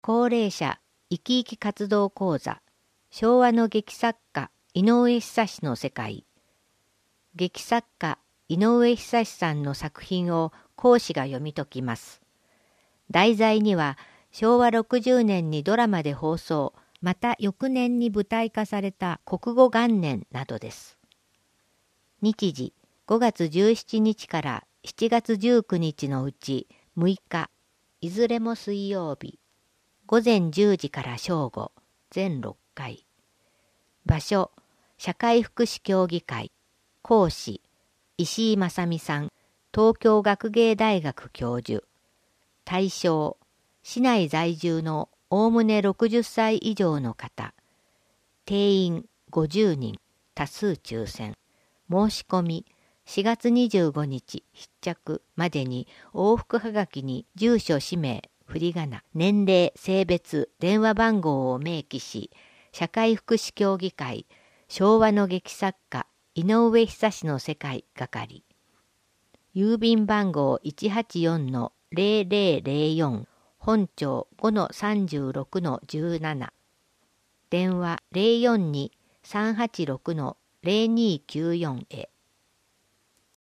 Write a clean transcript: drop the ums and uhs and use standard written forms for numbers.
高齢者生き生き活動講座、昭和の劇作家井上久志の世界。劇作家井上久志さんの作品を講師が読み解きます。題材には昭和60年にドラマで放送、また翌年に舞台化された国語元年などです。日時5月17日から7月19日のうち6日、いずれも水曜日、午前10時から正午、全6回。場所、社会福祉協議会。講師、石井正美さん、東京学芸大学教授。対象、市内在住のおおむね60歳以上の方。定員50人、多数抽選。申し込み、4月25日必着までに往復はがきに住所氏名、振り仮名、年齢、性別、電話番号を明記し、社会福祉協議会、昭和の劇作家、井上久志の世界係。郵便番号 184-0004、本庁 5-36-17。電話 042-386-0294 へ。